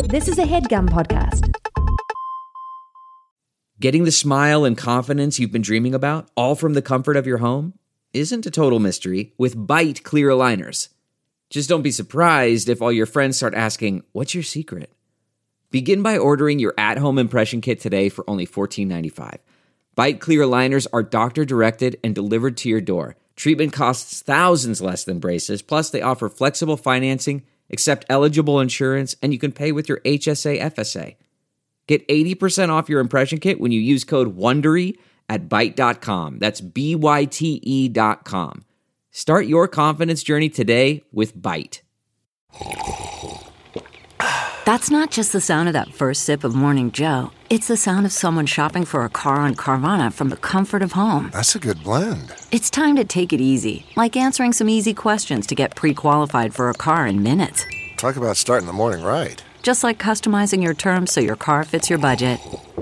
This is a HeadGum podcast. Getting the smile and confidence you've been dreaming about, all from the comfort of your home, isn't a total mystery with Byte clear aligners. Just don't be surprised if all your friends start asking, "What's your secret?" Begin by ordering your at-home impression kit today for only $14.95. Byte clear aligners are doctor-directed and delivered to your door. Treatment costs thousands less than braces, plus they offer flexible financing, accept eligible insurance, and you can pay with your HSA FSA. Get 80% off your impression kit when you use code WONDERY at Byte.com. That's BYTE.com. Start your confidence journey today with Byte. That's not just the sound of that first sip of Morning Joe. It's the sound of someone shopping for a car on Carvana from the comfort of home. That's a good blend. It's time to take it easy, like answering some easy questions to get pre-qualified for a car in minutes. Talk about starting the morning right. Just like customizing your terms so your car fits your budget.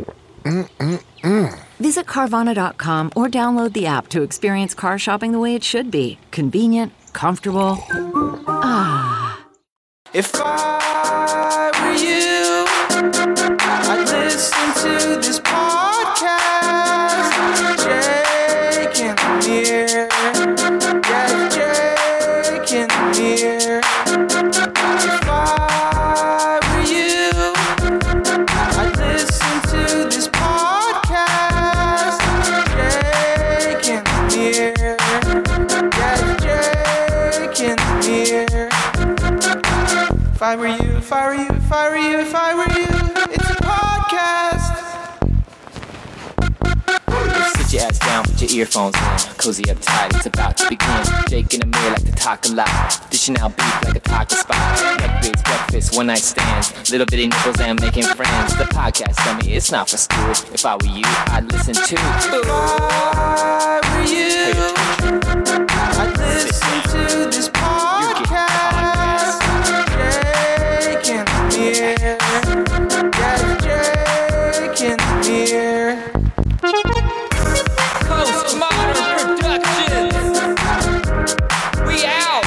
Visit Carvana.com or download the app to experience car shopping the way it should be. Convenient, comfortable. If I were you, I'd listen to this podcast. Jake and Amir. Yeah, Jake and Amir. If I were you, I'd listen to this podcast. Jake and Amir. Yeah, Jake and Amir. If I were you, if I were you, if I were you, if I were you, it's a podcast. Sit your ass down, put your earphones in, cozy up tight, it's about to begin. Jake and Amir like to talk a lot, dishing out beef like a taco spot. Neckbeards, breakfast, one night stands, little bitty nipples and making friends. The podcast, dummy, it's not for school. If I were you, I'd listen to. If I were you, I'd listen to this podcast. Yeah, Jake and Amir. Postmodern Productions. We out.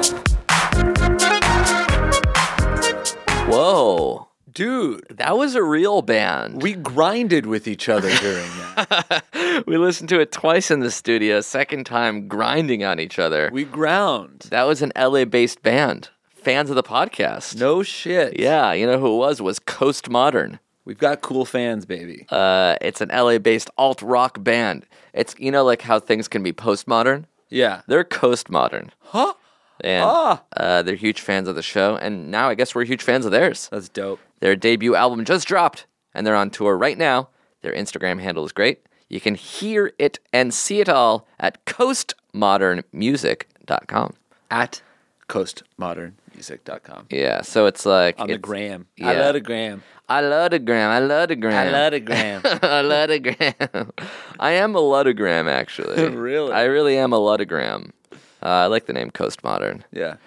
Whoa. Dude, That was a real band. we grinded with each other during that. We listened to it twice in the studio, second time grinding on each other. We ground. That was an LA-based band. Fans of the podcast. No shit. Yeah, you know who it was Coast Modern. We've got cool fans, baby. It's an LA-based alt-rock band. It's, you know, like how things can be postmodern? Yeah. They're Coast Modern. Huh? And they're huge fans of the show, and now I guess we're huge fans of theirs. That's dope. Their debut album just dropped, and they're on tour right now. Their Instagram handle is great. You can hear it and see it all at coastmodernmusic.com. At coastmodernmusic.com. Yeah, so it's like... On the it's, gram. Yeah. I love the gram. I love the gram. I love the gram. I love the gram. I love the gram. I am a ludogram, actually. Really? I really am a ludogram. I like the name Coast Modern. Yeah.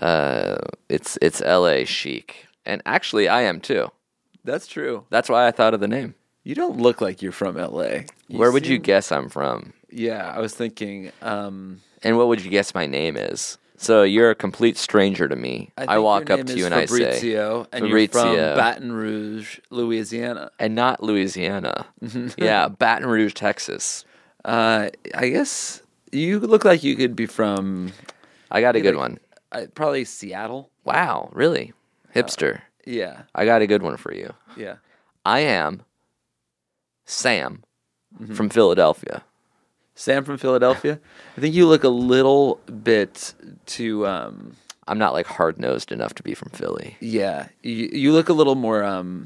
It's LA chic. And actually, I am too. That's true. That's why I thought of the name. You don't look like you're from LA. Where would you guess I'm from? Yeah, I was thinking, And what would you guess my name is? So you're a complete stranger to me. I walk up to you and I say, Fabrizio, and you're from Fabrizio. Baton Rouge, Louisiana. And not Louisiana. Yeah, Baton Rouge, Texas. I guess you look like you could be from I got a good one. probably Seattle. Wow, really? Hipster. Yeah, I got a good one for you. yeah. I am Sam from Philadelphia. Sam from Philadelphia. I think you look a little bit too. I'm not like hard-nosed enough to be from Philly. Yeah, you look a little more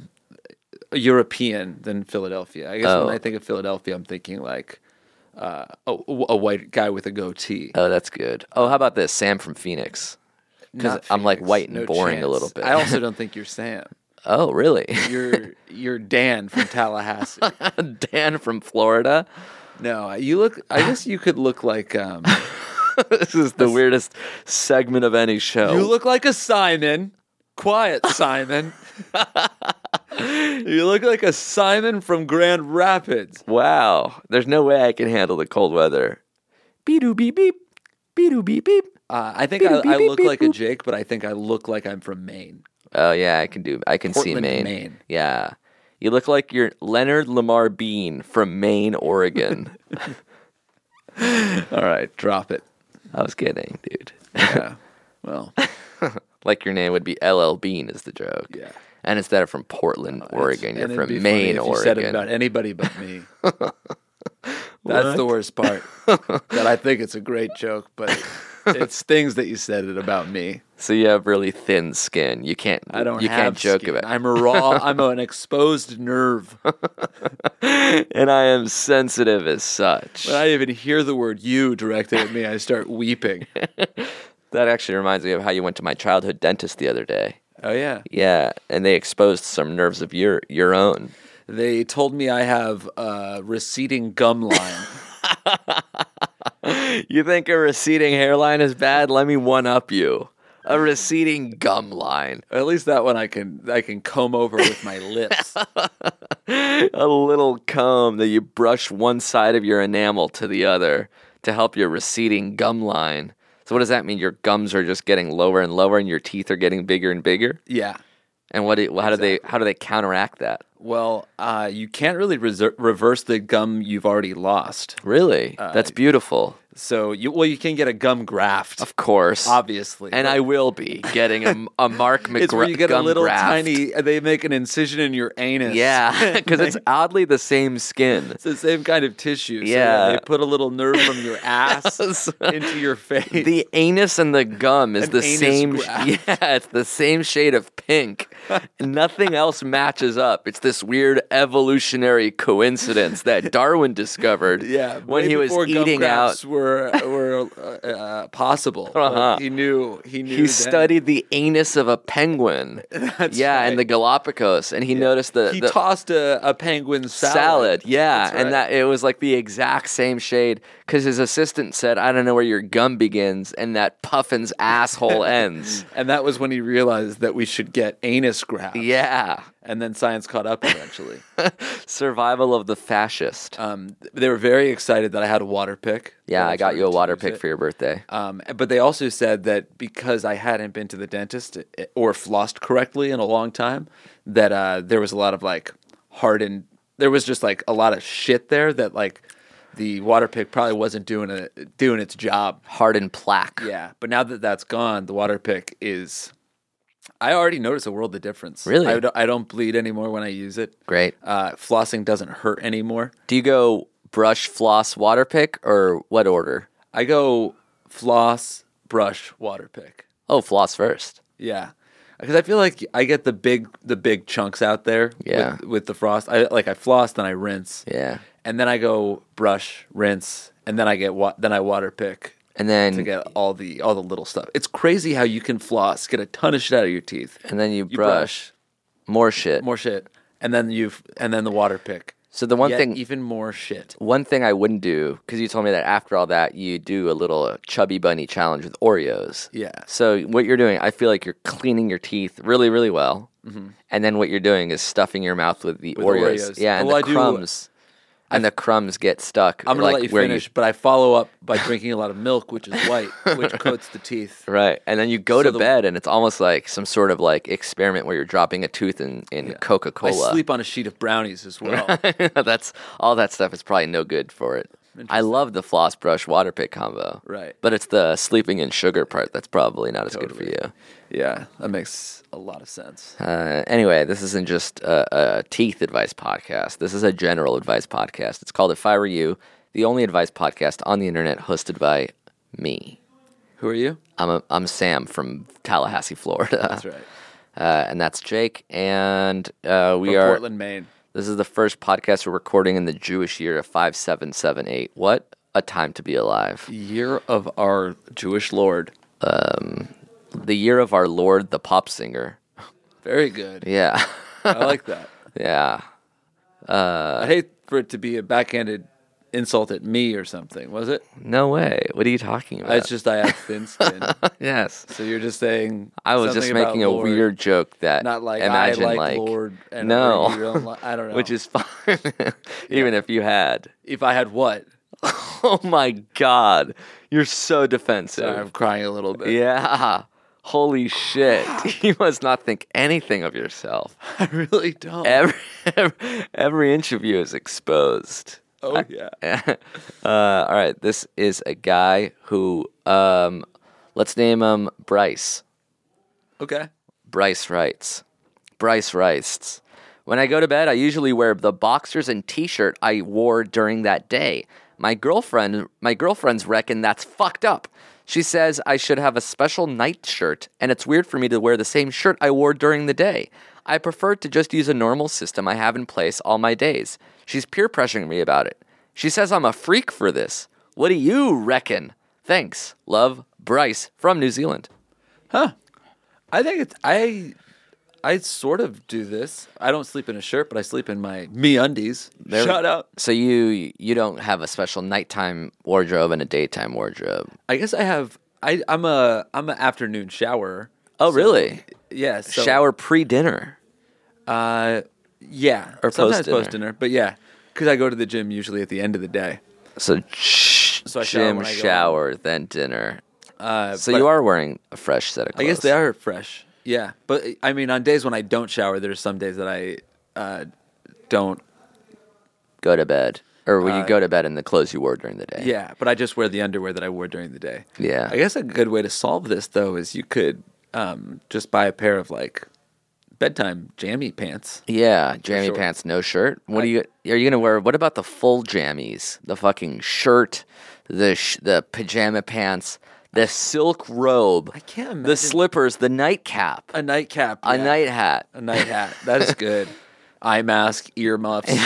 European than Philadelphia. I guess when I think of Philadelphia, I'm thinking like a white guy with a goatee. Oh, that's good. Oh, how about this? Sam from Phoenix. Because Not I'm like Phoenix. white and No boring chance. a little bit. I also don't think you're Sam. Oh, really? You're Dan from Tallahassee. Dan from Florida. No, you look. I guess you could look like. This is the weirdest segment of any show. You look like a Simon. Quiet, Simon. You look like a Simon from Grand Rapids. Wow. There's no way I can handle the cold weather. Beep-doo beep beep. Beep-doo beep beep. I think I look like a Jake, but I think I look like I'm from Maine. Oh yeah, I can see Portland, Maine. Maine. Yeah. You look like you're Leonard Lamar Bean from Maine, Oregon. All right, drop it. I was kidding, dude. Yeah. Well, Like your name would be LL Bean is the joke. yeah. And instead of from Portland, Oregon, you're And it'd be from funny Maine, if you Oregon. said it about anybody but me. That's the worst part. That I think it's a great joke, but it's things that you said it about me. So you have really thin skin. You can't. I don't You have can't joke skin. about. I'm a raw. I'm an exposed nerve. And I am sensitive as such. When I even hear the word "you" directed at me, I start weeping. That actually reminds me of how you went to my childhood dentist the other day. Oh yeah. Yeah, and they exposed some nerves of your own. They told me I have a receding gum line. You think a receding hairline is bad? Let me one up you. A receding gum line. At least that one I can comb over with my lips. A little comb that you brush one side of your enamel to the other to help your receding gum line. So what does that mean? Your gums are just getting lower and lower, and your teeth are getting bigger and bigger. Yeah. And how do they counteract that? Well, you can't really reverse the gum you've already lost. Really? That's beautiful. So you can get a gum graft, Of course. obviously. And but I will be getting a Mark McGrath it's where you get a gum little graft. tiny. They make an incision in your anus. Yeah, because it's oddly the same skin. It's the same kind of tissue. Yeah. So they put a little nerve from your ass into your face. The anus and the gum is An the anus same. graft. Yeah, it's the same shade of pink. Nothing else matches up. It's this weird evolutionary coincidence that Darwin discovered. Yeah, when way he was before gum eating grafts out. were possible. Uh-huh. He knew. He He studied the anus of a penguin. That's yeah, right. in the Galapagos, and he noticed He the tossed a penguin salad. Yeah, That's and right. that it was like the exact same shade because his assistant said, "I don't know where your gum begins and that puffin's asshole ends." And that was when he realized that we should get anus grafts. Yeah, And then science caught up eventually. survival of the fascist. They were very excited that I had a water pick. Yeah, that I got you a started to water use pick it. for your birthday. But they also said that because I hadn't been to the dentist or flossed correctly in a long time, that there was a lot of like hardened. There was just like a lot of shit there that like the water pick probably wasn't doing its job. Hardened plaque. Yeah, but now that that's gone, the water pick is. I already notice a world of difference. Really? I don't bleed anymore when I use it. Great. Flossing doesn't hurt anymore. Do you go brush, floss, water pick, or what order? I go floss, brush, water pick. Oh, floss first. Yeah, because I feel like I get the big chunks out there. Yeah. With the frost, I floss, then I rinse. Yeah. And then I go brush, rinse, and then I water pick And then to get all the little stuff. It's crazy how you can floss, get a ton of shit out of your teeth, and then you brush. More shit. more shit, and then the water pick. So the one Yet thing even more shit. One thing I wouldn't do, because you told me that after all that, you do a little chubby bunny challenge with Oreos. Yeah. So what you're doing, I feel like you're cleaning your teeth really, really well. Mm-hmm. And then what you're doing is stuffing your mouth with the Oreos. Yeah, and Well, the crumbs. And the crumbs get stuck. I'm gonna like let you where finish, but I follow up by drinking a lot of milk, which is white, which coats the teeth. Right. And then you go So to bed, and it's almost like some sort of like experiment where you're dropping a tooth in Coca-Cola. I sleep on a sheet of brownies as well. That's all that stuff is probably no good for it. I love the floss brush water pick combo. Right. But it's the sleeping in sugar part that's probably not as good for you. Yeah, that makes a lot of sense. Anyway, this isn't just a teeth advice podcast. This is a general advice podcast. It's called If I Were You, the only advice podcast on the internet hosted by me. Who are you? I'm Sam from Tallahassee, Florida. That's right. And that's Jake. And we From are Portland, Maine. This is the first podcast we're recording in the Jewish year of 5778. What a time to be alive. Year of our Jewish Lord. The year of our Lord, the pop singer. Very good. Yeah. I like that. Yeah. I'd hate for it to be a backhanded insult at me or something, was it? No way. What are you talking about? It's just I have thin skin. Yes. So you're just saying I was just something about making a Lord, weird joke that not like imagine I like Lord and no. you don't I don't know. Which is fine. Even if you had. if I had what? Oh my God. You're so defensive. Sorry, I'm crying a little bit. Yeah. Holy shit. You must not think anything of yourself. I really don't. Every inch of you is exposed. Oh, yeah. All right. This is a guy who, let's name him Bryce. Okay. Bryce writes. When I go to bed, I usually wear the boxers and t-shirt I wore during that day. My girlfriends reckon that's fucked up. She says I should have a special night shirt, and it's weird for me to wear the same shirt I wore during the day. I prefer to just use a normal system I have in place all my days. She's peer pressuring me about it. She says I'm a freak for this. What do you reckon? Thanks. Love, Bryce from New Zealand. I think it's I sort of do this. I don't sleep in a shirt, but I sleep in my MeUndies. Shout out. So you don't have a special nighttime wardrobe and a daytime wardrobe. I guess I have. I'm an afternoon shower. Oh, really? Yeah. So, Shower pre-dinner. Yeah. Or sometimes post-dinner. post-dinner, but yeah, because I go to the gym usually at the end of the day. So I shower gym, when I go shower, then dinner. So but you are wearing a fresh set of clothes. I guess they are fresh. Yeah, but I mean, on days when I don't shower, there's some days that I don't. Go to bed. Or when you go to bed in the clothes you wore during the day. Yeah, but I just wear the underwear that I wore during the day. Yeah. I guess a good way to solve this, though, is you could just buy a pair of, like, bedtime jammy pants. Yeah, jammy sure. pants, no shirt. Are you gonna wear? What about the full jammies? The fucking shirt, the pajama pants, the silk robe. I can't imagine. The slippers, the nightcap, A nightcap. a night hat. A night hat. That is good. Eye mask, earmuffs,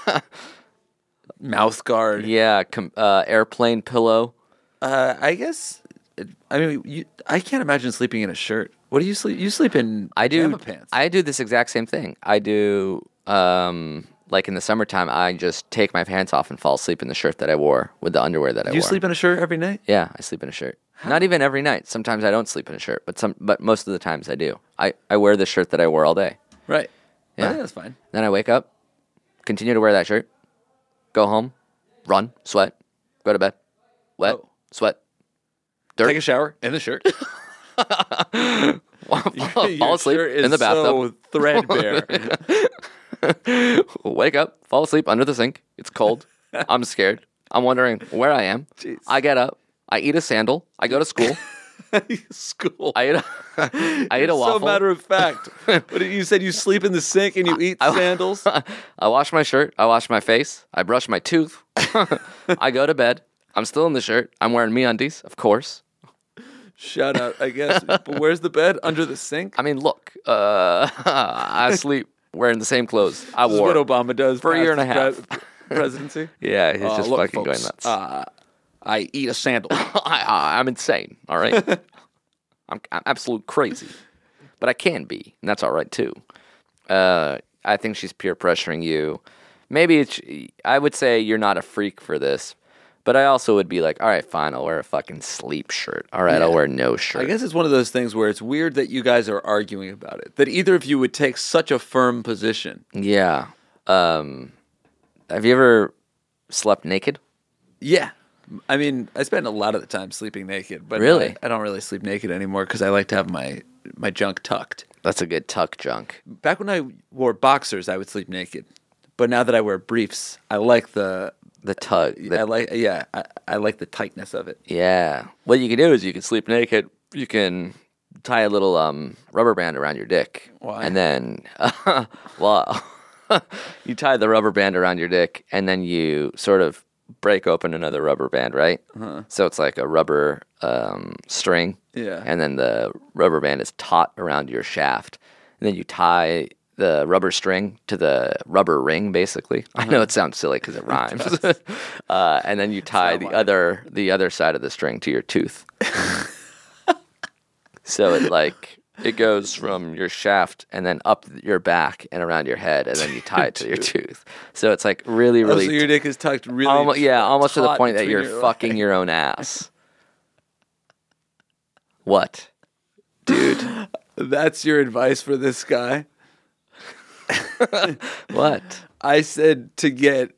mouth guard. Yeah, airplane pillow. I guess. I mean, I can't imagine sleeping in a shirt. What do you sleep? You sleep in pajama pants. I do this exact same thing. I do. Like in the summertime, I just take my pants off and fall asleep in the shirt that I wore with the underwear that I wore. You sleep in a shirt every night? Yeah, I sleep in a shirt. Not even every night. Sometimes I don't sleep in a shirt, but most of the times I do. I wear the shirt that I wore all day. Right. Yeah. I think that's fine. Then I wake up, continue to wear that shirt, go home, run, sweat, go to bed, wet, sweat, dirt. Take a shower in the shirt. Fall asleep in the bathtub. So threadbare. Wake up, fall asleep under the sink. It's cold. I'm scared. I'm wondering where I am. Jeez. I get up. I eat a sandal. I go to school. School. I eat a waffle. So matter of fact. What you said you sleep in the sink and you eat sandals? I wash my shirt. I wash my face. I brush my tooth. I go to bed. I'm still in the shirt. I'm wearing MeUndies, of course. Shout out, I guess. But where's the bed? Under the sink? I mean, look. I sleep wearing the same clothes I This is wore what Obama does for a year and a past half. his presidency. Yeah, he's just Look, fucking folks, going nuts. I eat a sandal. I'm insane, all right? I'm absolute crazy. But I can be, and that's all right, too. I think she's peer pressuring you. Maybe I would say you're not a freak for this, but I also would be like, all right, fine, I'll wear a fucking sleep shirt. All right, I'll wear no shirt. I guess it's one of those things where it's weird that you guys are arguing about it, that either of you would take such a firm position. Yeah. Have you ever slept naked? Yeah. I mean, I spend a lot of the time sleeping naked, but Really? I don't really sleep naked anymore because I like to have my junk tucked. That's a good tuck junk. Back when I wore boxers, I would sleep naked. But now that I wear briefs, I like the tug. I like the tightness of it. Yeah. What you can do is you can sleep naked. You can tie a little rubber band around your dick. Why? And then, you tie the rubber band around your dick, and then you sort of break open another rubber band, right? Uh-huh. So it's like a rubber string. Yeah. And then the rubber band is taut around your shaft. And then you tie the rubber string to the rubber ring, basically. I know it sounds silly because it rhymes. And then you tie the other side of the string to your tooth. So it goes from your shaft and then up your back and around your head, and then you tie it to your tooth. So it's like really, really. So your dick is tucked really. Almost to the taut point that between you're your fucking legs. your own ass. What, dude? That's your advice for this guy? What? I said to get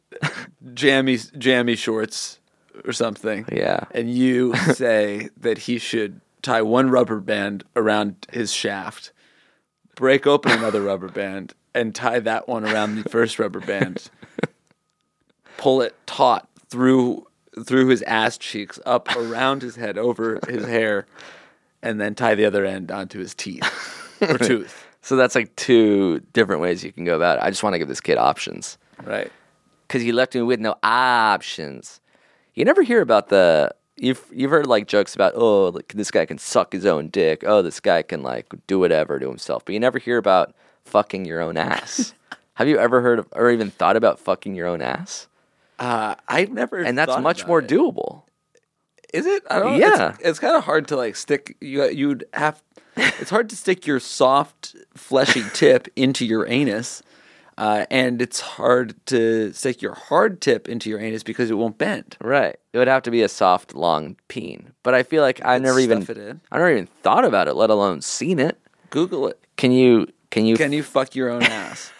jammy shorts or something. Yeah. And you say that he should tie one rubber band around his shaft, break open another rubber band, and tie that one around the first rubber band. Pull it taut through his ass cheeks, up around his head, over his hair, and then tie the other end onto his teeth or tooth. So that's like 2 different ways you can go about it. I just want to give this kid options. Right. Because he left me with no options. You never hear about you've heard like jokes about, oh, like, this guy can suck his own dick. Oh, this guy can like do whatever to himself. But you never hear about fucking your own ass. Have you ever heard of, or even thought about fucking your own ass? I've never, and that's thought much about more it. doable. Is it? I don't know. Yeah. It's kind of hard to like stick. You'd have. It's hard to stick your soft, fleshy tip into your anus, and it's hard to stick your hard tip into your anus because it won't bend. Right. It would have to be a soft, long peen. But I feel like I've never even thought about it, let alone seen it. Google it. Can you fuck your own ass?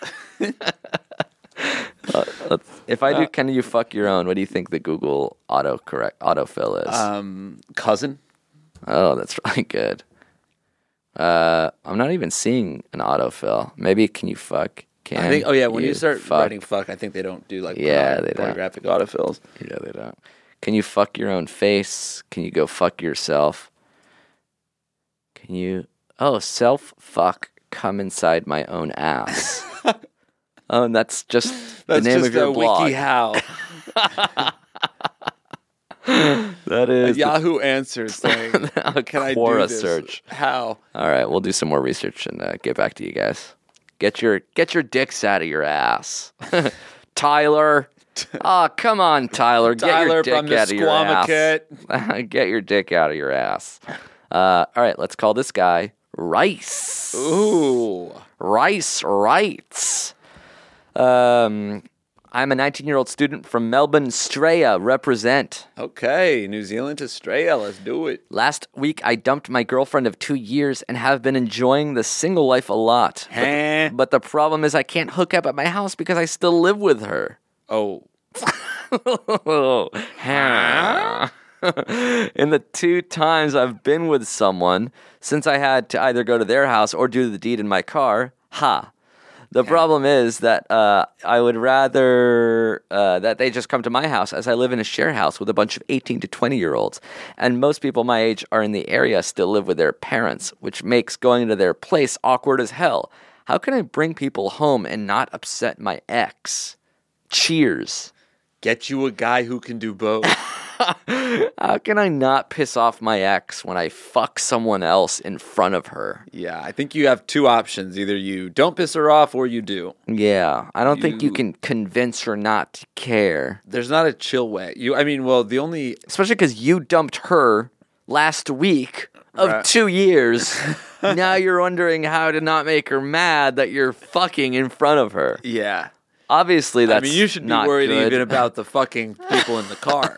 If I do, can you fuck your own? What do you think the Google autofill is? Cousin. Oh, that's really good. I'm not even seeing an autofill. Maybe can you fuck? I think. Oh yeah, when you start fuck? writing "fuck," I think they don't do like they don't. pornographic autofills. Yeah, they don't. Can you fuck your own face? Can you go fuck yourself? Can you? Oh, self fuck. Come inside my own ass. Oh, and that's just the name of your blog. WikiHow. That is Yahoo Answers saying, "Can I do Quora this? search. How?" All right, we'll do some more research and get back to you guys. Get your dicks out of your ass, Tyler. Oh, come on, Tyler. Get your dick from the out of your ass. Squamicut. Get your dick out of your ass. All right, let's call this guy Rice. Ooh, Rice writes. I'm a 19-year-old student from Melbourne, Australia. Represent. okay. New Zealand to Australia. Let's do it. Last week, I dumped my girlfriend of 2 years and have been enjoying the single life a lot. But the problem is I can't hook up at my house because I still live with her. Oh, In the 2 times I've been with someone, since I had to either go to their house or do the deed in my car, The problem is that I would rather that they just come to my house, as I live in a share house with a bunch of 18 to 20-year-olds. And most people my age are in the area still live with their parents, which makes going to their place awkward as hell. How can I bring people home and not upset my ex? Cheers. get you a guy who can do both. How can I not piss off my ex when I fuck someone else in front of her? Yeah, I think you have 2 options. Either you don't piss her off or you do. Yeah, I don't think you can convince her not to care. There's not a chill way. The only... Especially because you dumped her last week of 2 years. Now you're wondering how to not make her mad that you're fucking in front of her. Yeah. Obviously, that's you should be not worried good. even about the fucking people in the car.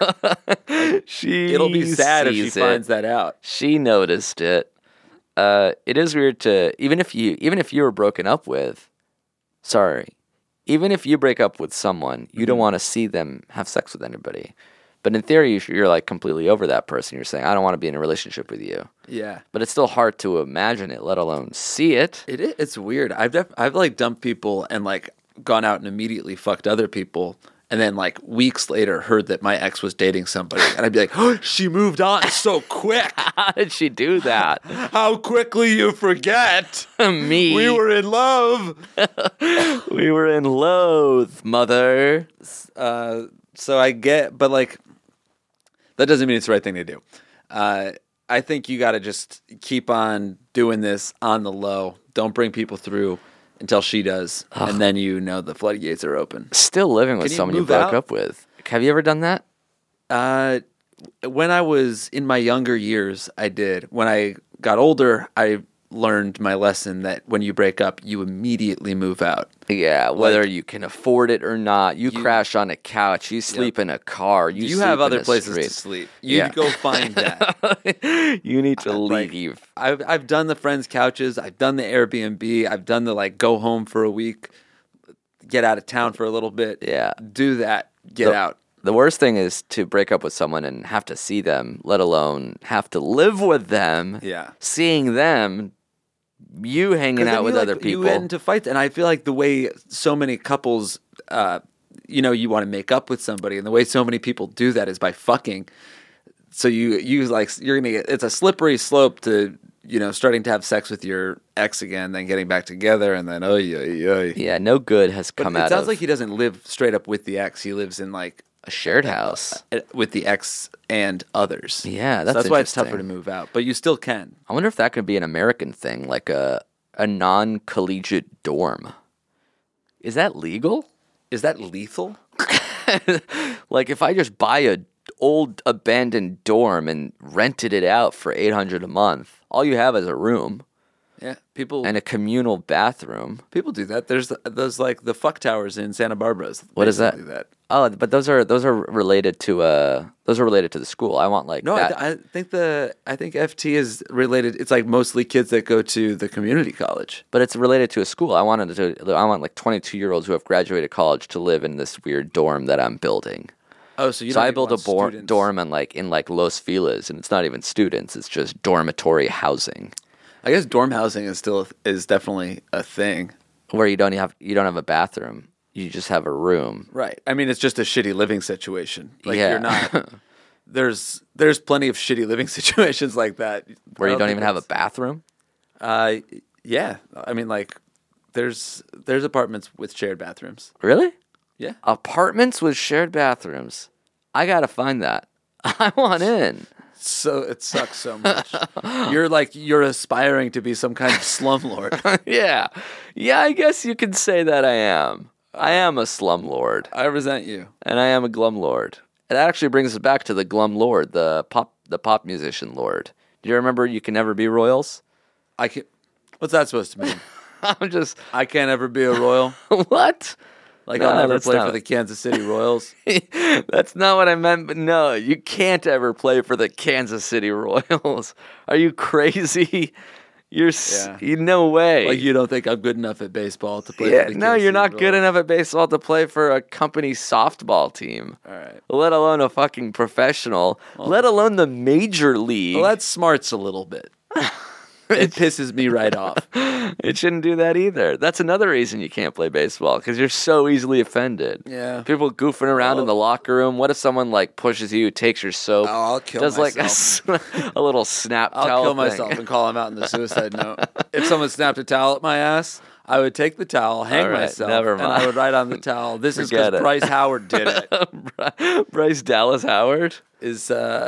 It'll be sad if she finds that out. She noticed it. It is weird to even if you were broken up with. Sorry, even if you break up with someone, you don't want to see them have sex with anybody. But in theory, you're like completely over that person. You're saying, I don't want to be in a relationship with you. Yeah. But it's still hard to imagine it, let alone see it. It's weird. I've like dumped people and like gone out and immediately fucked other people, and then like weeks later heard that my ex was dating somebody, and I'd be like, oh, she moved on so quick. How did she do that? How quickly you forget. Me. We were in love. We were in love, mother. So I get, but like, that doesn't mean it's the right thing to do. I think you got to just keep on doing this on the low. Don't bring people through until she does, and then the floodgates are open. Still living with someone you broke up with. Have you ever done that? When I was in my younger years, I did. When I got older, I learned my lesson that when you break up, you immediately move out. Yeah, whether you can afford it or not. You crash on a couch. You sleep in a car. You have sleep other in a places street. to sleep. You go find that. You need to leave. I've done the friends' couches. I've done the Airbnb. I've done the like go home for a week, get out of town for a little bit. Yeah. Do that. Get out. The worst thing is to break up with someone and have to see them, let alone have to live with them. Yeah. Seeing them, you hanging out with other people. You get into fights, and I feel like the way so many couples, you want to make up with somebody, and the way so many people do that is by fucking. So you're gonna get, it's a slippery slope to starting to have sex with your ex again, then getting back together, and then Yeah, no good has come out of it. It sounds like he doesn't live straight up with the ex. He lives in like a shared house with the ex and others. Yeah, that's why it's tougher interesting. to move out, but you still can. I wonder if that could be an American thing, like a non-collegiate dorm. Is that legal? Is that lethal? Like if I just buy a old abandoned dorm and rented it out for $800 a month, all you have is a room. Yeah, people and a communal bathroom. People do that. There's those like the fuck towers in Santa Barbara. What is that? Oh, but those are related to the school. I want like no. that. I think FT is related. It's like mostly kids that go to the community college. But it's related to a school. I want like 22-year-olds who have graduated college to live in this weird dorm that I'm building. Oh, so I built a dorm in Los Feliz, and it's not even students. It's just dormitory housing. I guess dorm housing is definitely a thing where you don't have a bathroom. You just have a room. Right. I mean, it's just a shitty living situation. Like yeah. You're not. There's plenty of shitty living situations like that where you don't even have a bathroom. Yeah. I mean, like there's apartments with shared bathrooms. Really? Yeah. Apartments with shared bathrooms. I gotta find that. I want in. So it sucks so much. You're aspiring to be some kind of slumlord. Yeah. I guess you could say that I am. I am a slumlord. I resent you, and I am a glumlord. It actually brings us back to the glum lord, the pop musician lord. Do you remember "You Can Never Be Royals"? What's that supposed to mean? I can't ever be a Royal. What? Like I'll never play for the Kansas City Royals. That's not what I meant, but no, you can't ever play for the Kansas City Royals. Are you crazy? No way. Like you don't think I'm good enough at baseball to play for the No, you're not good enough at baseball to play for a company softball team. All right. Let alone a fucking professional. Let alone the major league. Well, that smarts a little bit. It pisses me right off. It shouldn't do that either. That's another reason you can't play baseball, because you're so easily offended. Yeah. People goofing around in the locker room. What if someone like pushes you, takes your soap, I'll kill does myself. like a little snap towel I'll kill thing. myself and call him out in the suicide note. If someone snapped a towel at my ass, I would take the towel, hang myself, never mind. and I would write on the towel, "This is because Bryce Howard did it." Bryce Dallas Howard is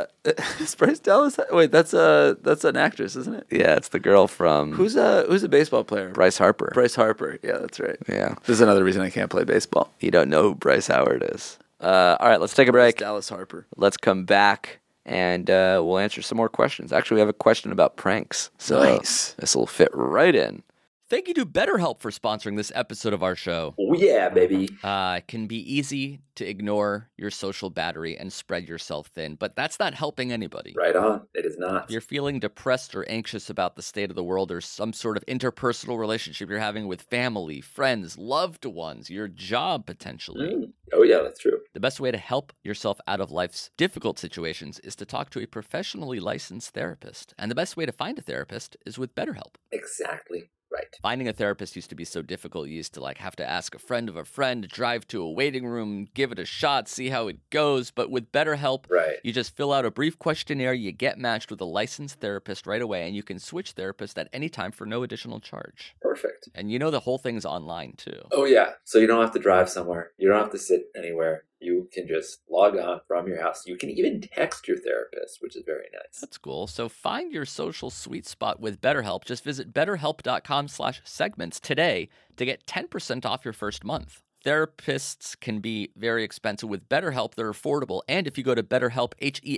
Bryce Dallas? Wait, that's an actress, isn't it? Yeah, it's the girl from who's a baseball player? Bryce Harper. Bryce Harper. Yeah, that's right. Yeah, this is another reason I can't play baseball. You don't know who Bryce Howard is. All right, let's take a break. Bryce Dallas Harper. Let's come back. And we'll answer some more questions. Actually, we have a question about pranks. So nice. This will fit right in. Thank you to BetterHelp for sponsoring this episode of our show. Oh, yeah, baby. It can be easy to ignore your social battery and spread yourself thin, but that's not helping anybody. Right on. It is not. If you're feeling depressed or anxious about the state of the world or some sort of interpersonal relationship you're having with family, friends, loved ones, your job potentially. Oh, yeah, that's true. The best way to help yourself out of life's difficult situations is to talk to a professionally licensed therapist. And the best way to find a therapist is with BetterHelp. Exactly. Right. Finding a therapist used to be so difficult. You used to have to ask a friend of a friend, drive to a waiting room, give it a shot, see how it goes. But with BetterHelp, you just fill out a brief questionnaire, you get matched with a licensed therapist right away, and you can switch therapists at any time for no additional charge. Perfect. And the whole thing's online too. Oh yeah. So you don't have to drive somewhere. You don't have to sit anywhere. You can just log on from your house. You can even text your therapist, which is very nice. That's cool. So find your social sweet spot with BetterHelp. Just visit betterhelp.com/segments today to get 10% off your first month. Therapists can be very expensive. With BetterHelp, they're affordable. And if you go to BetterHelp,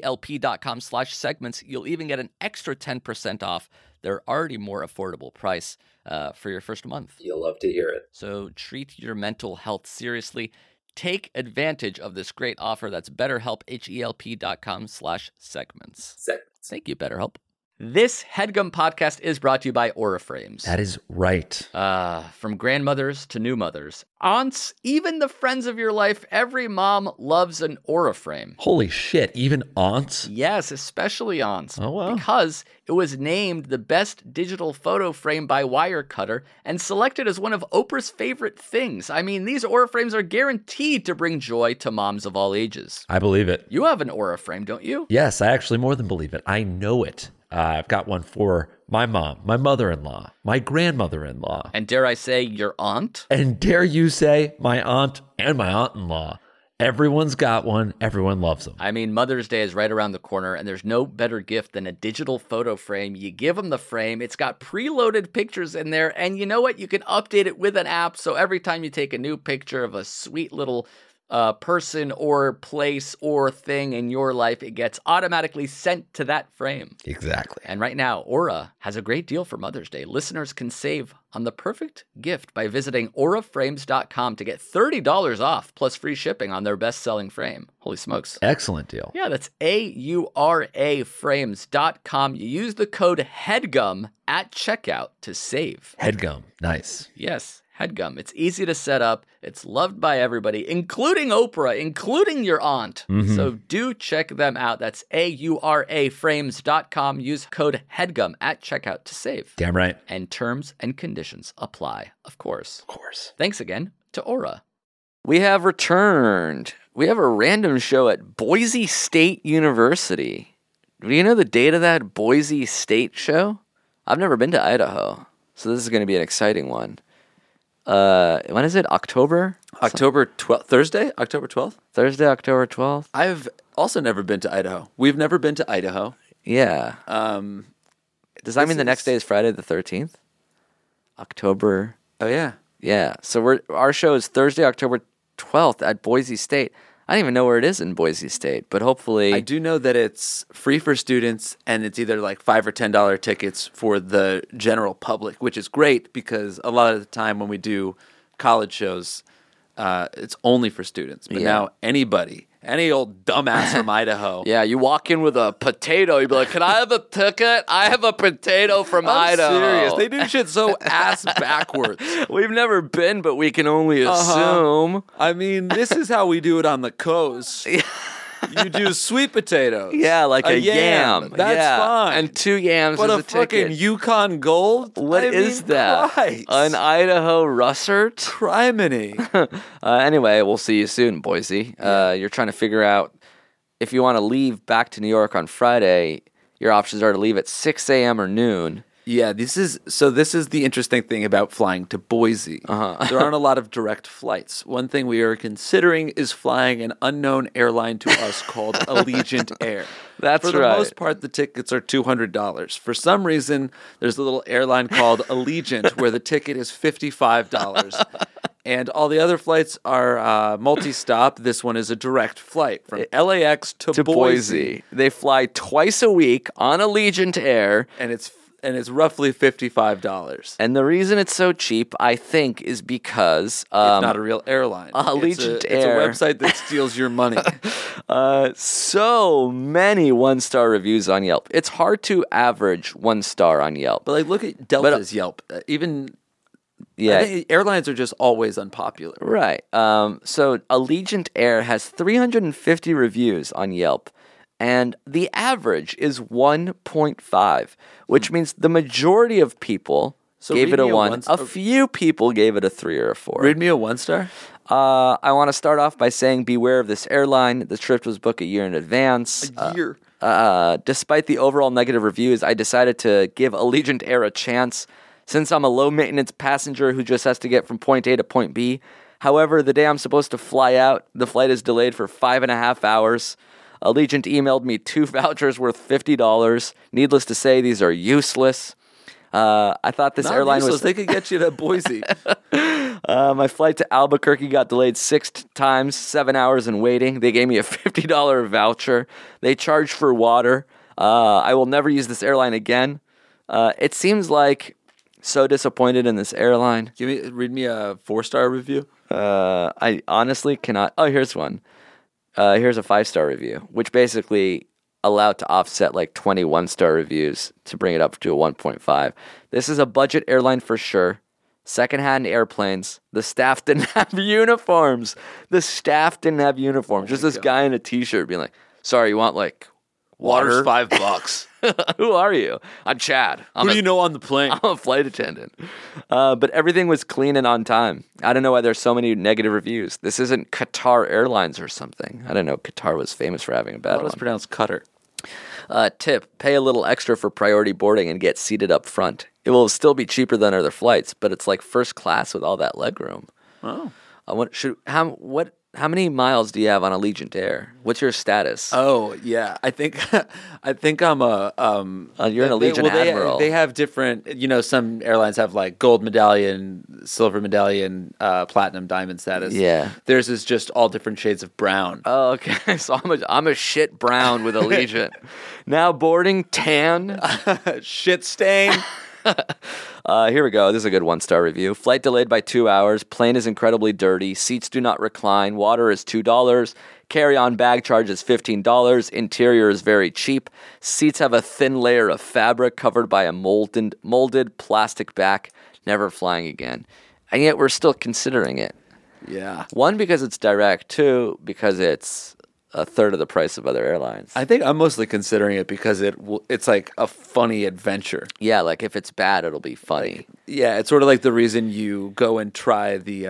HELP.com/segments, you'll even get an extra 10% off their already more affordable price for your first month. You'll love to hear it. So treat your mental health seriously. Take advantage of this great offer. That's BetterHelp, HELP.com/segments. Segments. Thank you, BetterHelp. This HeadGum podcast is brought to you by Aura Frames. That is right. From grandmothers to new mothers, aunts, even the friends of your life, every mom loves an Aura frame. Holy shit, even aunts? Yes, especially aunts. Oh, wow. Because it was named the best digital photo frame by Wirecutter and selected as one of Oprah's favorite things. I mean, these Aura frames are guaranteed to bring joy to moms of all ages. I believe it. You have an Aura frame, don't you? Yes, I actually more than believe it. I know it. I've got one for my mom, my mother-in-law, my grandmother-in-law. And dare I say, your aunt? And dare you say, my aunt and my aunt-in-law. Everyone's got one. Everyone loves them. I mean, Mother's Day is right around the corner, and there's no better gift than a digital photo frame. You give them the frame. It's got preloaded pictures in there, and you know what? You can update it with an app, so every time you take a new picture of a sweet little person or place or thing in your life, it gets automatically sent to that frame. Exactly. And right now, Aura has a great deal for Mother's Day. Listeners can save on the perfect gift by visiting auraframes.com to get $30 off plus free shipping on their best-selling frame. Holy smokes. Excellent deal. Yeah, that's auraframes.com. You use the code HEADGUM at checkout to save. HeadGum. Nice. Yes. HeadGum. It's easy to set up. It's loved by everybody, including Oprah, including your aunt. Mm-hmm. So do check them out. That's auraframes.com. Use code HEADGUM at checkout to save. Damn right. And terms and conditions apply, of course. Of course. Thanks again to Aura. We have returned. We have a random show at Boise State University. Do you know the date of that Boise State show? I've never been to Idaho, so this is going to be an exciting one. When is it? October? October 12th. Thursday? October 12th? Thursday, October 12th? I've also never been to Idaho. We've never been to Idaho. Yeah. Does that mean the next day is Friday the 13th? October. Oh, yeah. Yeah. So our show is Thursday, October 12th at Boise State. I don't even know where it is in Boise State, but hopefully... I do know that it's free for students, and it's either like $5 or $10 tickets for the general public, which is great because a lot of the time when we do college shows, it's only for students. But now anybody, any old dumbass from Idaho... Yeah, you walk in with a potato, you'd be like, can I have a ticket? I have a potato from Idaho. Serious. They do shit so ass backwards. We've never been, but we can only assume. I mean, this is how we do it on the coast. You do sweet potatoes. Yeah, like a yam. That's fine. And 2 yams but is a a ticket. fucking Yukon Gold? What is that? Christ. An Idaho Russert? Criminy. Anyway, we'll see you soon, Boise. You're trying to figure out if you want to leave back to New York on Friday, your options are to leave at 6 a.m. or noon. Yeah, this is the interesting thing about flying to Boise. There aren't a lot of direct flights. One thing we are considering is flying an unknown airline to us called Allegiant Air. That's right. For the most part, the tickets are $200. For some reason, there's a little airline called Allegiant where the ticket is $55. And all the other flights are multi-stop. This one is a direct flight from LAX to Boise. They fly twice a week on Allegiant Air. And it's roughly $55. And the reason it's so cheap, I think, is because... it's not a real airline. Allegiant Air. It's a website that steals your money. So many 1-star reviews on Yelp. It's hard to average 1 star on Yelp. But look at Delta's Yelp. I think airlines are just always unpopular. Right. So Allegiant Air has 350 reviews on Yelp. And the average is 1.5, which means the majority of people gave it a 1. A few people gave it a 3 or a 4. Read me a 1-star. I want to start off by saying beware of this airline. The trip was booked a year in advance. A year. Despite the overall negative reviews, I decided to give Allegiant Air a chance since I'm a low-maintenance passenger who just has to get from point A to point B. However, the day I'm supposed to fly out, the flight is delayed for 5.5 hours. Allegiant emailed me 2 vouchers worth $50. Needless to say, these are useless. I thought this airline was... They could get you to Boise. My flight to Albuquerque got delayed 6 times, 7 hours in waiting. They gave me a $50 voucher. They charged for water. I will never use this airline again. It seems like so disappointed in this airline. Read me a 4-star review. I honestly cannot... Oh, here's one. Here's a 5-star review, which basically allowed to offset like 20 one-star reviews to bring it up to a 1.5. This is a budget airline for sure. Secondhand airplanes. The staff didn't have uniforms. Just this guy in a t-shirt being like, sorry, you want like water? Water's $5. Who are you? I'm Chad. Who do you know on the plane? I'm a flight attendant. But everything was clean and on time. I don't know why there's so many negative reviews. This isn't Qatar Airlines or something. I don't know. Qatar was famous for having a bad one. It's pronounced Qatar. Tip, pay a little extra for priority boarding and get seated up front. It will still be cheaper than other flights, but it's like first class with all that legroom. Oh. How many miles do you have on Allegiant Air? What's your status? Oh yeah, I think I'm a you're an Allegiant Admiral. They have different. Some airlines have like gold medallion, silver medallion, platinum, diamond status. Yeah, theirs is just all different shades of brown. Oh, okay. So I'm a shit brown with Allegiant. Now boarding tan, shit stain. Here we go. This is a good 1-star review. Flight delayed by 2 hours. Plane is incredibly dirty. Seats do not recline. Water is $2. Carry-on bag charge is $15. Interior is very cheap. Seats have a thin layer of fabric covered by a molded plastic back. Never flying again. And yet we're still considering it. Yeah. 1, because it's direct. 2, because it's a third of the price of other airlines. I think I'm mostly considering it because it's like a funny adventure. Yeah, like if it's bad, it'll be funny. It's sort of like the reason you go and try the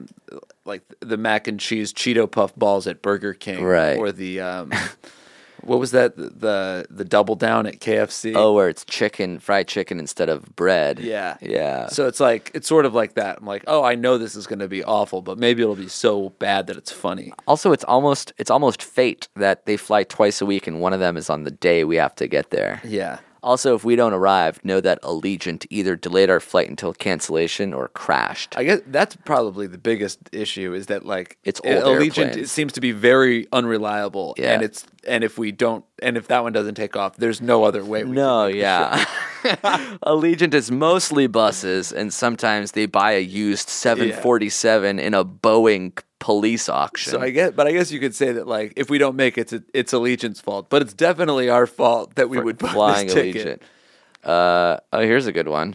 the mac and cheese Cheeto Puff balls at Burger King, right? Or the what was that? The Double Down at KFC. Oh, where it's fried chicken instead of bread. Yeah. So it's sort of like that. I'm like, oh, I know this is going to be awful, but maybe it'll be so bad that it's funny. Also, it's almost fate that they fly twice a week, and one of them is on the day we have to get there. Yeah. Also, if we don't arrive, know that Allegiant either delayed our flight until cancellation or crashed. I guess that's probably the biggest issue is that it's old Allegiant airplanes. Seems to be very unreliable. Yeah. And if that one doesn't take off, there's no other way. Allegiant is mostly buses, and sometimes they buy a used 747 in a Boeing police auction. So I guess you could say that if we don't make it, it's Allegiant's fault, but it's definitely our fault that we would book flying this ticket. Allegiant. Here's a good one.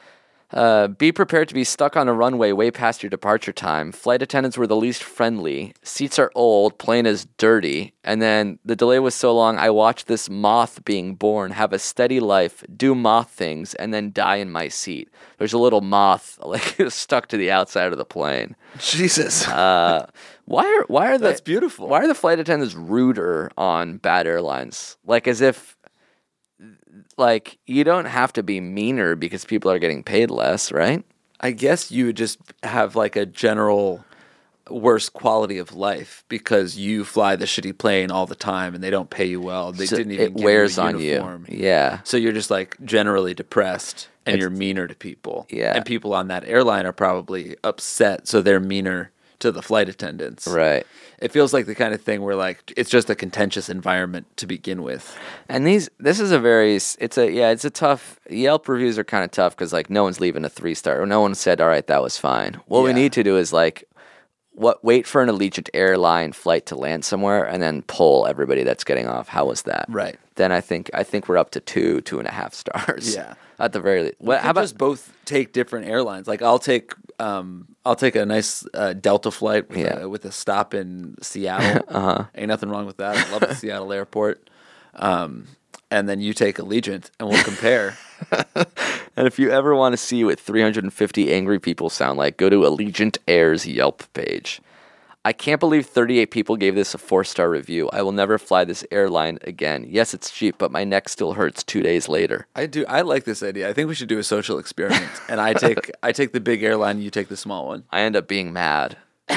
Be prepared to be stuck on a runway way past your departure time. Flight attendants were the least friendly. Seats are old. Plane is dirty. And then the delay was so long, I watched this moth being born have a steady life, do moth things, and then die in my seat. There's a little moth stuck to the outside of the plane. Jesus. Why are that's beautiful. Why are the flight attendants ruder on bad airlines? As if you don't have to be meaner because people are getting paid less, right? I guess you would just have a general worse quality of life because you fly the shitty plane all the time and they don't pay you well. They didn't even give wears you a on uniform. You. Yeah. So you're just generally depressed and you're meaner to people. Yeah. And people on that airline are probably upset, so they're meaner to the flight attendants. Right. It feels like the kind of thing where it's just a contentious environment to begin with. And this is it's a tough. Yelp reviews are kind of tough because no one's leaving a 3-star. No one said, all right, that was fine. What we need to do is wait for an Allegiant airline flight to land somewhere and then poll everybody that's getting off. How was that? Right. Then I think we're up to 2.5 stars. Yeah. At the very least. How about just both take different airlines? I'll take a nice Delta flight with a stop in Seattle. Ain't nothing wrong with that. I love the Seattle airport. And then you take Allegiant, and we'll compare. And if you ever want to see what 350 angry people sound like, go to Allegiant Air's Yelp page. I can't believe 38 people gave this a 4-star review. I will never fly this airline again. Yes, it's cheap, but my neck still hurts 2 days later. I like this idea. I think we should do a social experiment. And I take the big airline, you take the small one. I end up being mad.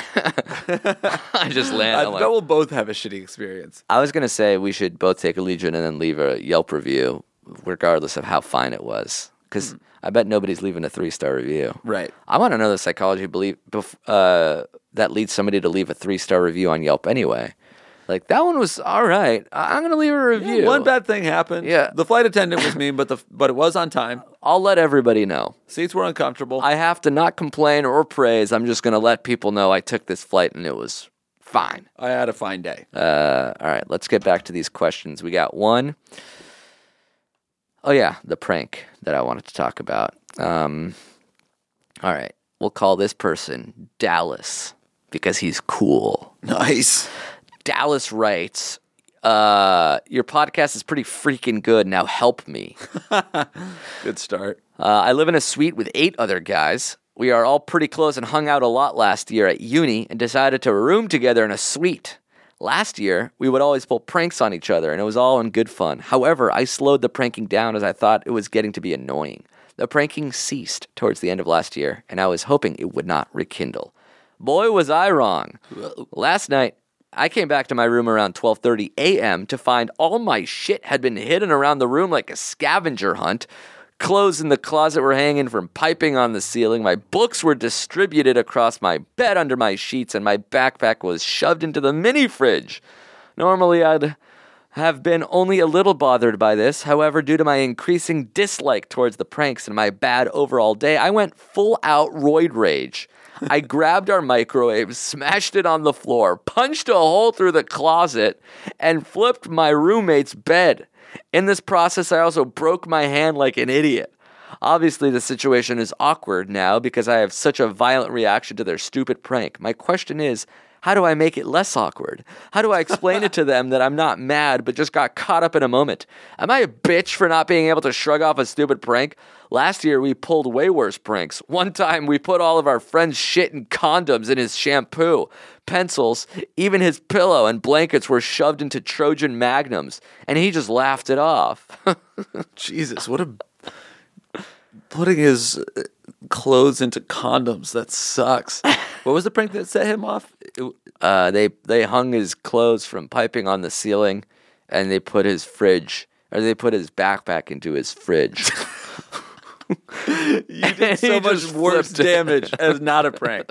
I just land. I bet we'll both have a shitty experience. I was going to say we should both take Allegiant and then leave a Yelp review, regardless of how fine it was. Because I bet nobody's leaving a 3-star review. Right. I want to know the psychology that leads somebody to leave a 3-star review on Yelp anyway. That one was all right. I'm going to leave a review. Yeah, one bad thing happened. Yeah. The flight attendant was mean, but it was on time. I'll let everybody know. Seats were uncomfortable. I have to not complain or praise. I'm just going to let people know I took this flight and it was fine. I had a fine day. All right, let's get back to these questions. We got one. Oh, yeah, the prank that I wanted to talk about. All right, we'll call this person Dallas because he's cool. Nice. Dallas writes, your podcast is pretty freaking good. Now help me. Good start. I live in a suite with 8 other guys. We are all pretty close and hung out a lot last year at uni and decided to room together in a suite. Last year, we would always pull pranks on each other, and it was all in good fun. However, I slowed the pranking down as I thought it was getting to be annoying. The pranking ceased towards the end of last year, and I was hoping it would not rekindle. Boy, was I wrong. Last night, I came back to my room around 12:30 a.m. to find all my shit had been hidden around the room like a scavenger hunt. Clothes in the closet were hanging from piping on the ceiling. My books were distributed across my bed under my sheets, and my backpack was shoved into the mini fridge. Normally, I'd have been only a little bothered by this. However, due to my increasing dislike towards the pranks and my bad overall day, I went full-out roid rage. I grabbed our microwave, smashed it on the floor, punched a hole through the closet, and flipped my roommate's bed. In this process, I also broke my hand like an idiot. Obviously, the situation is awkward now because I have such a violent reaction to their stupid prank. My question is, how do I make it less awkward? How do I explain it to them that I'm not mad but just got caught up in a moment? Am I a bitch for not being able to shrug off a stupid prank? Last year, we pulled way worse pranks. One time, we put all of our friends' shit and condoms in his shampoo. Pencils, even his pillow and blankets were shoved into Trojan Magnums, and he just laughed it off. Jesus, putting his clothes into condoms, that sucks. What was the prank that set him off? They hung his clothes from piping on the ceiling, and they put his backpack into his fridge. You did so much worse damage as not a prank.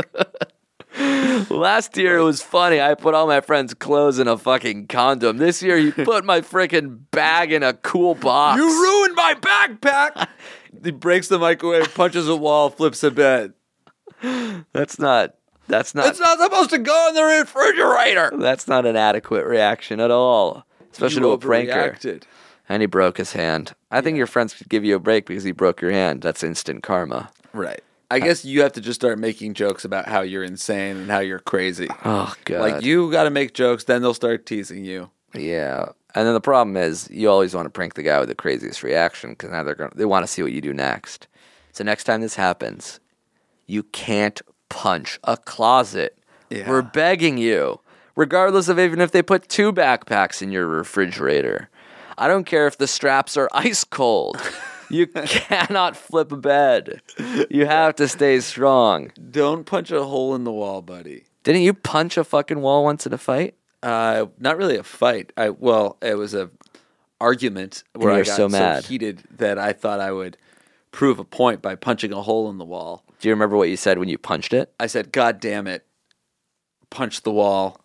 Last year it was funny. I put all my friends' clothes in a fucking condom. This year he put my freaking bag in a cool box. You ruined my backpack! He breaks the microwave, punches a wall, flips a bed. That's not It's not supposed to go in the refrigerator. That's not an adequate reaction at all. Especially to a pranker. Overreacted. And he broke his hand. I think your friends could give you a break because he broke your hand. That's instant karma. Right. I guess you have to just start making jokes about how you're insane and how you're crazy. Oh, God. Like, you got to make jokes, then they'll start teasing you. Yeah. And then the problem is you always want to prank the guy with the craziest reaction because now they want to see what you do next. So next time this happens, you can't punch a closet. Yeah. We're begging you, regardless of even if they put 2 backpacks in your refrigerator. I don't care if the straps are ice cold. You cannot flip a bed. You have to stay strong. Don't punch a hole in the wall, buddy. Didn't you punch a fucking wall once in a fight? Not really a fight. It was a argument where I got so mad. heated that I thought I would prove a point by punching a hole in the wall. Do you remember what you said when you punched it? I said, "God damn it!" Punched the wall.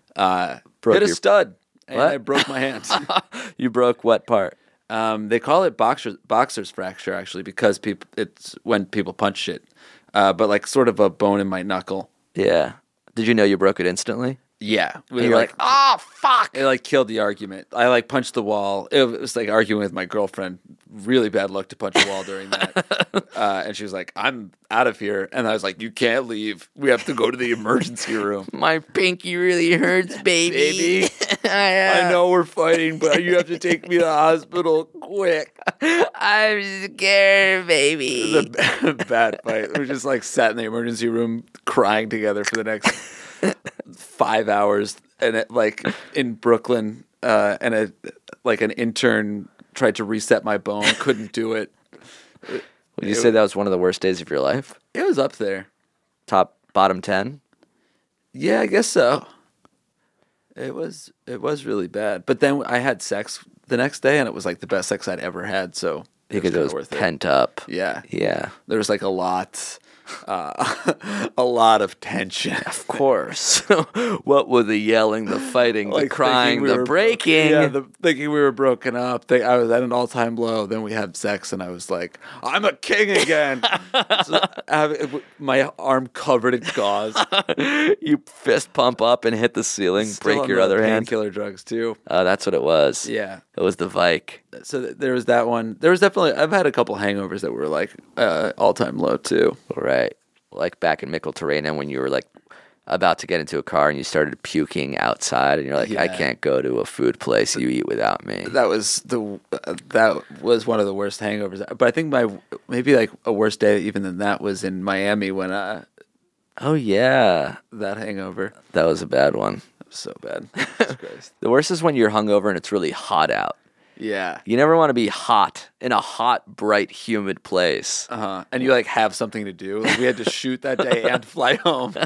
Broke hit a your- stud, and What? I broke my hand. You broke what part? They call it boxer's fracture actually because it's when people punch shit, but like sort of a bone in my knuckle. Yeah. Did you know you broke it instantly? Yeah, And you're like, oh, fuck. It like killed the argument. I like punched the wall. It was like arguing with my girlfriend. Really bad luck to punch a wall during that. And she was like, "I'm out of here." And I was like, "You can't leave. We have to go to the emergency room." My pinky really hurts, baby. I know we're fighting, but you have to take me to the hospital quick. I'm scared, baby. It was a bad fight. We just like sat in the emergency room crying together for the next 5 hours, and like in Brooklyn, and an intern tried to reset my bone, couldn't do it. Would you say that was one of the worst days of your life? It was up there. Bottom 10? Yeah, I guess so. It was really bad. But then I had sex the next day, and it was like the best sex I'd ever had. So Because it was worth pent up. Yeah. Yeah. There was like a lot A lot of tension. Of course. What were the yelling, the fighting, the crying, the breaking? Yeah, thinking we were broken up. I was at an all-time low. Then we had sex, and I was like, I'm a king again. My arm covered in gauze. You fist pump up and hit the ceiling, break your other hand. Painkiller drugs, too. That's what it was. Yeah. It was the Vike. So there was that one. There was definitely, I've had a couple hangovers that were like all-time low, too. Right. Like back in Micheltorena when you were like about to get into a car and you started puking outside and you're like, I can't go to a food place you eat without me. That was one of the worst hangovers. But I think maybe like a worse day even than that was in Miami when oh yeah, that hangover. That was a bad one. That was so bad. The worst is when you're hungover and it's really hot out. Yeah. You never want to be hot in a hot, bright, humid place. And you like have something to do. Like we had to shoot that day and fly home.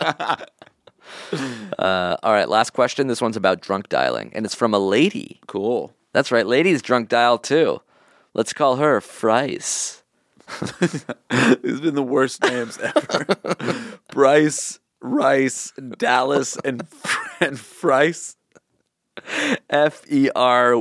All right, last question. This one's about drunk dialing, and it's from a lady. Cool. That's right. Ladies drunk dial too. Let's call her Frice. These have been the worst names ever. Bryce, Rice, Dallas, and Frice. F-E-R-Y-C-I-E.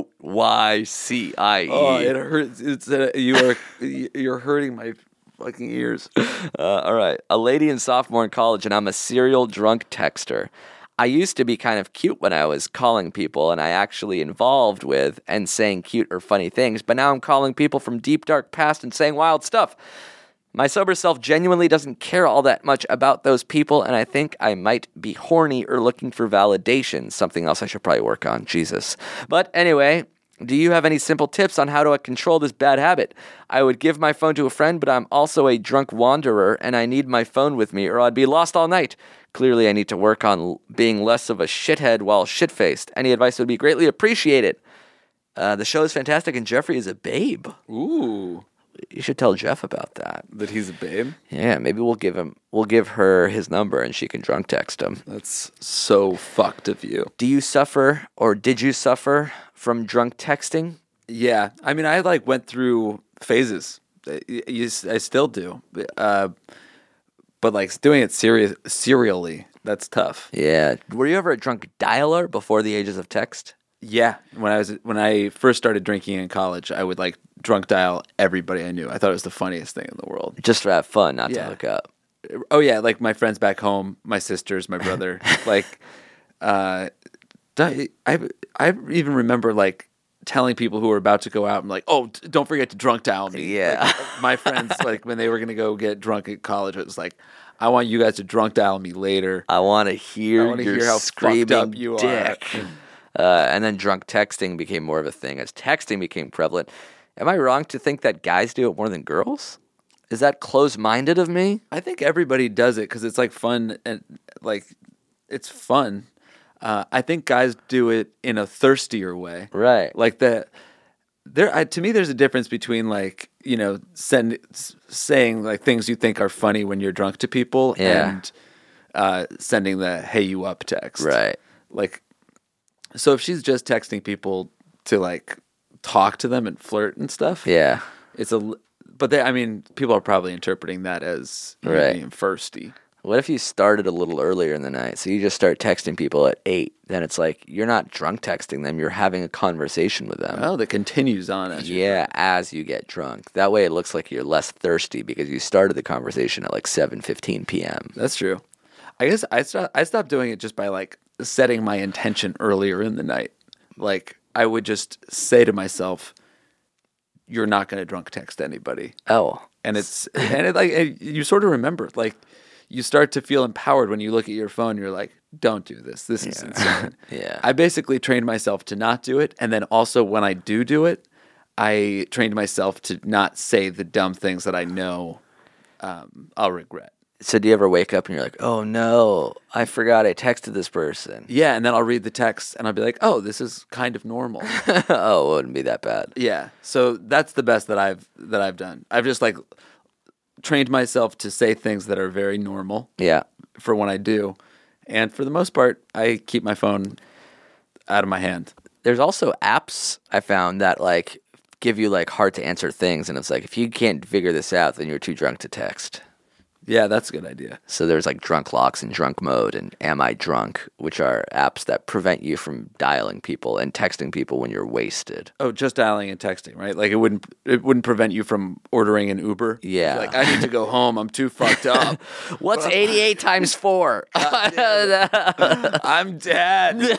Oh, it hurts. You're hurting my fucking ears. All right. A lady in sophomore in college, and I'm a serial drunk texter. I used to be kind of cute when I was calling people, and I actually involved with and saying cute or funny things, but now I'm calling people from deep, dark past and saying wild stuff. My sober self genuinely doesn't care all that much about those people, and I think I might be horny or looking for validation. Something else I should probably work on. Jesus. But anyway, do you have any simple tips on how to control this bad habit? I would give my phone to a friend, but I'm also a drunk wanderer, and I need my phone with me, or I'd be lost all night. Clearly, I need to work on being less of a shithead while shit-faced. Any advice would be greatly appreciated. The show is fantastic, and Jeffrey is a babe. Ooh. You should tell Jeff about that. That he's a babe? Yeah, maybe we'll give her his number and she can drunk text him. That's so fucked of you. Do you suffer or did you suffer from drunk texting? Yeah. I mean, I like went through phases. I still do. But like doing it serially, that's tough. Yeah. Were you ever a drunk dialer before the ages of text? Yeah. When I first started drinking in college, I would like drunk dial everybody I knew. I thought it was the funniest thing in the world. Just to have fun, not to hook up. Oh yeah, like my friends back home, my sisters, my brother. Like, I even remember like telling people who were about to go out, I'm like, oh, don't forget to drunk dial me. Yeah. Like, my friends, like when they were gonna go get drunk at college, it was like, I want you guys to drunk dial me later. I want to hear how screaming fucked up you dick. And then drunk texting became more of a thing as texting became prevalent. Am I wrong to think that guys do it more than girls? Is that close-minded of me? I think everybody does it because it's like fun and like it's fun. I think guys do it in a thirstier way, right? Like to me, there's a difference between like saying like things you think are funny when you're drunk to people, and sending the "Hey, you up" text, right? Like, so if she's just texting people to like talk to them and flirt and stuff, people are probably interpreting that as being thirsty. What if you started a little earlier in the night? So you just start texting people at 8. Then it's like you're not drunk texting them. You're having a conversation with them. Oh, that continues on as as you get drunk. That way it looks like you're less thirsty because you started the conversation at like 7:15 p.m. That's true. I guess I stopped doing it just by like setting my intention earlier in the night. Like I would just say to myself, "You're not going to drunk text anybody." Oh, and you sort of remember like. You start to feel empowered when you look at your phone. You're like, don't do this. This is insane. I basically trained myself to not do it. And then also when I do it, I trained myself to not say the dumb things that I know I'll regret. So do you ever wake up and you're like, oh no, I forgot I texted this person? Yeah, and then I'll read the text and I'll be like, oh, this is kind of normal. Oh, it wouldn't be that bad. Yeah. So that's the best that I've done. I've just like trained myself to say things that are very normal for when I do. And for the most part, I keep my phone out of my hand. There's also apps I found that like give you like hard to answer things. And it's like, if you can't figure this out, then you're too drunk to text. Yeah, that's a good idea. So there's like Drunk Locks and Drunk Mode and Am I Drunk, which are apps that prevent you from dialing people and texting people when you're wasted. Oh, just dialing and texting, right? Like it wouldn't prevent you from ordering an Uber. Yeah. Like I need to go home. I'm too fucked up. What's 88 times 4? I'm dead.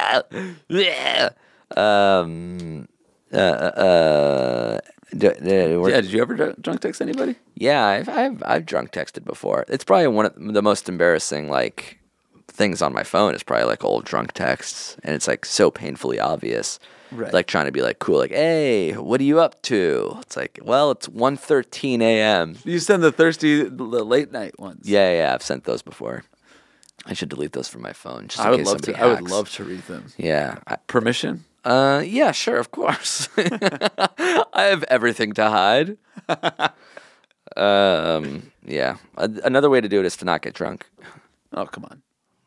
Did you ever drunk text anybody? Yeah, I've drunk texted before. It's probably one of the most embarrassing like things on my phone is probably like old drunk texts, and it's like so painfully obvious. Right. Like trying to be like cool, like, hey, what are you up to? It's like, well, it's 1:13 a.m. You send the late night ones. Yeah, I've sent those before. I should delete those from my phone. Just in I would case love to. somebody I would hacks. love to read them. Yeah. Permission? Yeah, sure, of course. I have everything to hide. Yeah. Another way to do it is to not get drunk. Oh, come on.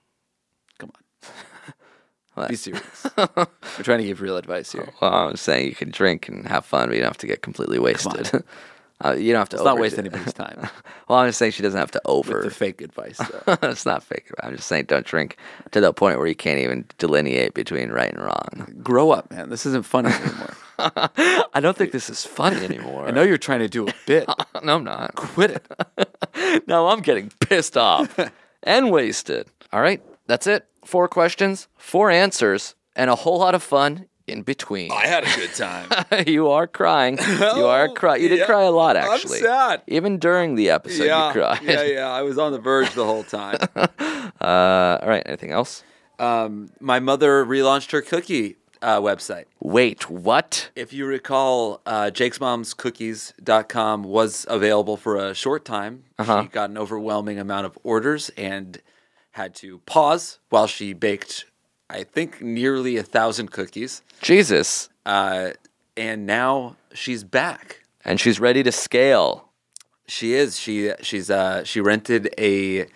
What? Be serious. We're trying to give real advice here. Well, I'm saying you can drink and have fun, but you don't have to get completely wasted. You don't have to. Let's not waste anybody's time. Well, I'm just saying she doesn't have to over. With the fake advice, though. It's not fake. I'm just saying don't drink to the point where you can't even delineate between right and wrong. Grow up, man. This isn't funny anymore. I don't think this is funny anymore. I know you're trying to do a bit. No, I'm not. Quit it. No, I'm getting pissed off and wasted. All right, that's it. 4 questions, 4 answers, and a whole lot of fun in between. I had a good time. You are crying. You are crying. You did cry a lot, actually. I'm sad. Even during the episode, you cried. Yeah. I was on the verge the whole time. All right, anything else? My mother relaunched her cookie website. Wait, what? If you recall, jakesmomscookies.com was available for a short time. She got an overwhelming amount of orders and had to pause while she baked, I think, nearly 1,000 cookies. Jesus. And now she's back. And she's ready to scale. She is. She rented a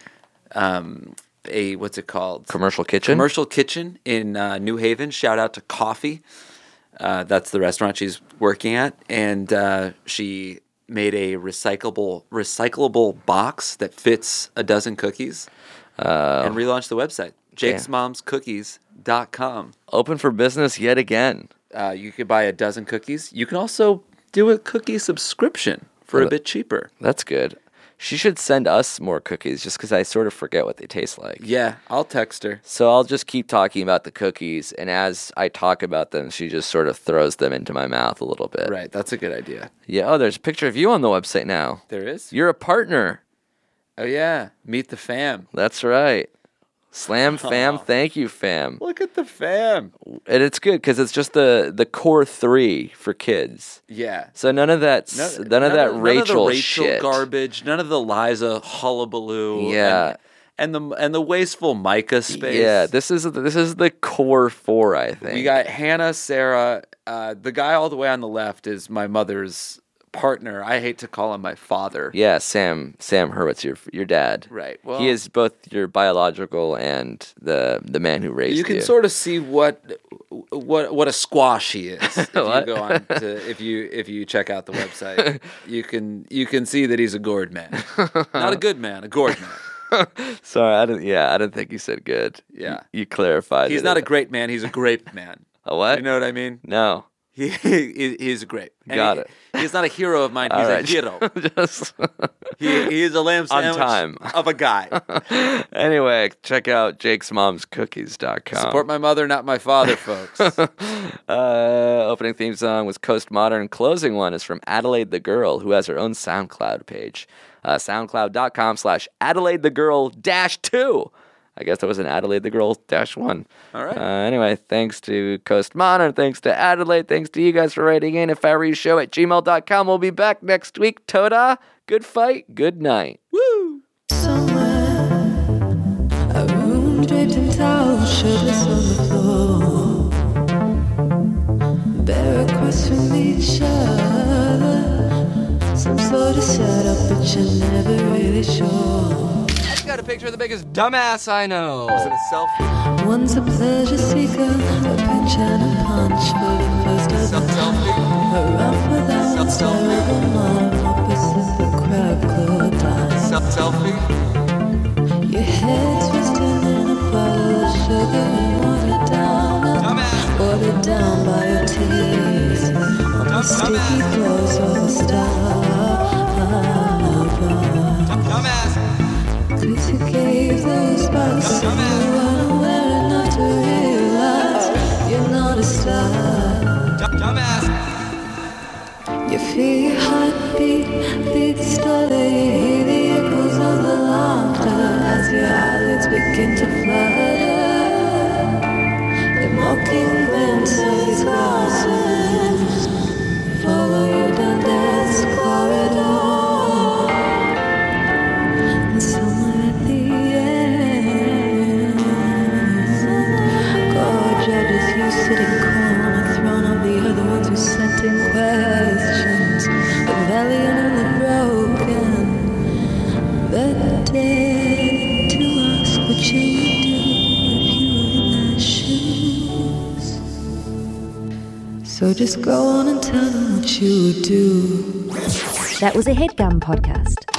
what's it called? Commercial kitchen? Commercial kitchen in New Haven. Shout out to Coffee. That's the restaurant she's working at. And she made a recyclable box that fits a dozen cookies and relaunched the website. jakesmomscookies.com. Open for business yet again. You could buy a dozen cookies. You can also do a cookie subscription for a bit cheaper. That's good. She should send us more cookies just because I sort of forget what they taste like. Yeah, I'll text her. So I'll just keep talking about the cookies, and as I talk about them, she just sort of throws them into my mouth a little bit. Right, that's a good idea. Yeah, oh, there's a picture of you on the website now. There is? You're a partner. Oh, yeah. Meet the fam. That's right. Slam fam, thank you fam. Look at the fam. And it's good because it's just the core 3 for kids. Yeah. So none of that Rachel shit. Garbage. None of the Liza hullabaloo. Yeah. And the wasteful Micah space. Yeah. This is the core 4, I think. We got Hannah, Sarah. The guy all the way on the left is my mother's partner. I hate to call him my father. Yeah, Sam Hurwitz, your dad. Right. Well, he is both your biological and the man who raised you. You can sort of see what a squash he is if you go on to if you check out the website. You can see that he's a gourd man, not a good man, a gourd man. Sorry, I didn't think you said good. Yeah, you clarified. He's not a great man. He's a grape man. A what? You know what I mean? No. He's great. Got it. He's not a hero of mine. He's a hero. He is a lamb sandwich of a guy. Anyway, check out jakesmomscookies.com. Support my mother, not my father, folks. Opening theme song was Coast Modern. Closing one is from Adelaide the Girl, who has her own SoundCloud page. SoundCloud.com/AdelaideTheGirl-2. I guess that was an Adelaide the Girl -1. All right. Anyway, thanks to Coast Modern, thanks to Adelaide, thanks to you guys for writing in. FireShow@gmail.com. We'll be back next week. Toda, good fight, good night. Woo! Somewhere, a room draped in towels, shirtless on the floor. Bare across from each other. Some sort of setup, but you're never really sure. Got a picture of the biggest dumbass I know. Was it a selfie? One's a pleasure seeker, a pinch and a punch for the first time. Selfie? A rough without terrible mind, opposite the crab club line. selfie? Your head's twisted in a bottle of sugar and watered down by your tears on the sticky floors of the Starbucks. 'Cause you gave those bucks and you weren't aware enough to realize you're not a star. You feel your heartbeat, beat steadily, hear the echoes of the laughter as your eyelids begin to flutter. The mocking winds of these glasses follow you down death's corridor. And somewhere at the end, God judges you sitting calm on a throne of the other ones who sent in questions. The valiant and the broken, the dead to ask what you would do if you were in their shoes. So just go on and tell them what you would do. That was a HeadGum podcast.